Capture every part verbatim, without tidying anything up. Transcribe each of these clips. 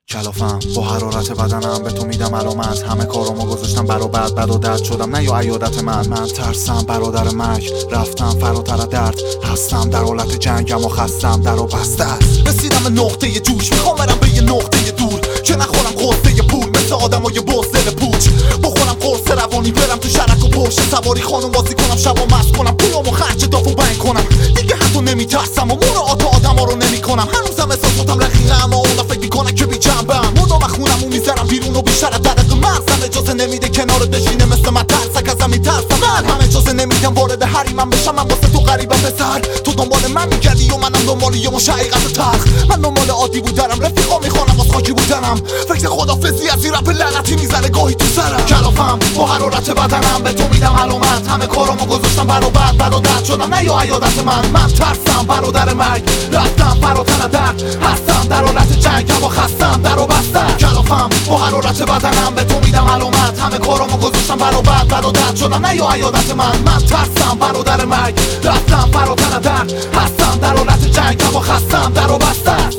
کلافم با حرارت بدنم به تو میدم علامت. همه کارامو گذاشتم برا بعد بد و درد شدم نه یا عیادت من. من ترسم برادر مرگ رفتم فراتر درد هستم در حالت جنگم و خستم در و بسته است. رسیدم به نقطه جوش میخوام برم به یه نقطه دور که نخورم قصه پول مثل آدمای بزدل پوچ. بخورم قرص روانی برم تو شرک و پشت سواری خانم بازی کنم شب و مست کنم پولامو خرج داف و بنگ کنم دیگه حتی نمیترسم و مراعات آدما رو نمیکنم. هنوزم احساساتم رقیقه اما اونا فکر میکنن که بی جنبم مدام خونمو میذارم بیرون و بیشتر از درق مغزم اجازه نمیده کنار بشینه مثل من ترسک ازم میترسم. من هم اجازه نمیدم وارد حریمم بشم. من واسه تو غریبم پسر تو دنبال من میگردی و منم دنبال یه مش حقیقت تلخ. من دنبال عادی بودنم رفیقا میخوانم واس خاکی بودنم فکر خدافظی از این رپ لعنتی میزنه گاهی تو سرم. کلافم با حرارت بدنم به تو میدم علامت. همه کارامو گذاشتم برا بعد بد و درد شدم نه یا عیادت من. من ترسم برادر مرگ رفتم فراتر درد هستم در حالت جنگم و خستم در و بستم. کلافم با حرارت بدنم به تو میدم علامت. همه کارامو گذاشتم برا بعد بد و درد شدم نه یا عیادت من. من ترسم برادر مرگ رفتم فراتر درد هستم در حالت جنگم و خستم در و بستم.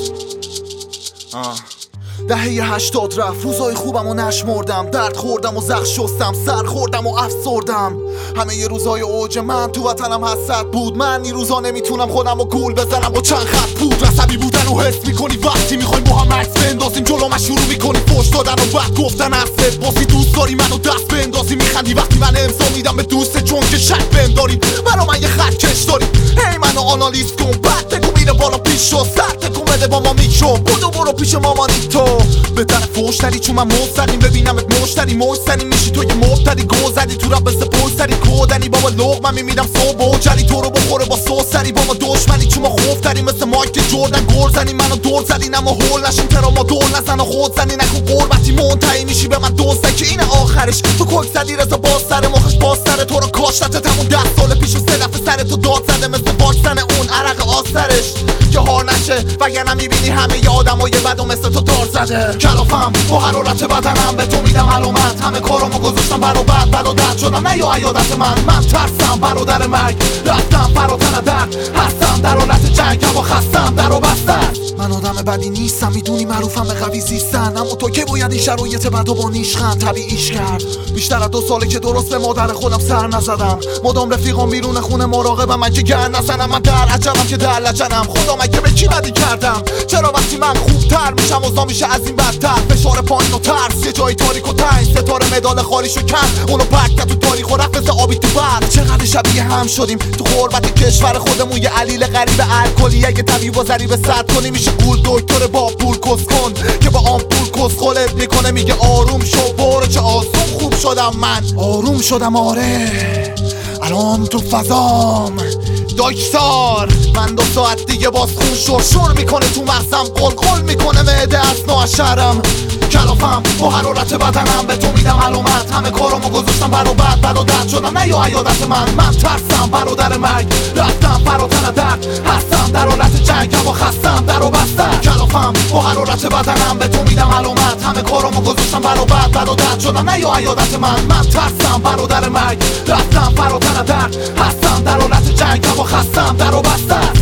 آه دهه هشتاد رفت روزای خوبم و نشمردم درد خوردم و زخم شستم سر خوردم و افسردم. همه ی روزای اوج من تو وطنم حسرت بود. من این روزا نمیتونم خودم و گول بزنم با چند خط بود. عصبی بودن و حس میکنی وقتی میخوایم با هم عکس بندازیم جلوم شروع میکنی فوش دادن و بعد گفتن حرفت باسی دوست داری منو دست بندازی. میخندی وقتی من امضا میدم به دوست چون که شک بهم داری برا من یه خط کش داری. هی منو آنالیز کن بعد تکو میره بالا پیش و سر تکو بده با ما میکشو بودو برو پیش مامانی تو به طرف فوشتری چون من مستریم ببینمت مشتری مشتری میشی تو یه مبتدی گذری تو رب بسه پوستری کودنی بابا لغمم میمیدم صبح و جری تو رو بخوره با سوسری با ما دشمنی چون ما خوفتری مثل مایک جردن گرزنی منو دور زدی نما هول نشیم ترا ما دور نزن و خود زنی نکن قربتی منتهی میشی به من دوسته که این آخرش تو کوک زدی رضا باز سر مخش باز سر تو رو کاشتت همون ده سال پیش و سه دفعه سر تو داد زده مثل واکسن اون عرق آسترش که هار نشه وگرنه میبینی همه ی آدمای بد و مثل تو دار زده. کلافم با حرارت بدنم به تو میدم علامت. همه کارامو گذاشتم برا بعد بد و درد شدم نه یا عیادت من. من ترسم برادر مرگ رفتم فراتر درد هستم در حالت جنگم و خستم در و بستم. من آدم بدی نیستم میدونی معروفم به قوی زیستن اما تو که باید این شرایط بد و با نیشخند طبیعیش کرد. بیشتر از دو ساله که درست به مادر خودم سر نزدم مدام رفیقام بیرون خونه مراقبم من که گر نزنم. من در عجبم که در لجنم خدا من که به کی بدی کردم. چرا وقتی من خوبتر میشم اوضاع میشه از این بدتر. فشار پایین و ترس یه جای تاریک و تنگ ستاره مدال خالیشو کن اونو پرت کرد تو تاریخ و رفت مثل آبی تو برد. چقدر شبیه هم شدیم تو غربت کشور خودمون یه علیل غریب الکلی اگه طبیب و ضریب سرد کنی میشه گول دکتر با پول کس کن که با آمپول کس خلت میکنه میگه آروم شو برو چه آسون خوب شدم من آروم شدم آره الان تو فضام دکتر. من دو ساعت دیگه باز خون شور شور میکنه تو مغزم قل قل میکنه معده از نوشرم. کلافم با حرارت بدنم به تو میدم علامت. همه کارامو گذاشتم برا بعد بد و درد شدم نه یا عیادت من. من ترسم برادر مرگ رفتم فراتر درد هستم در حالت جنگم و خستم در و بستم. کلافم با حرارت بدنم به تو میدم علامت. همه کارامو گذاشتم برا بعد بد و درد شدم نه یا عیادت من. من ترسم برادر مرگ رفتم فراتر درد هستم در حالت جنگم و خستم در و بستم.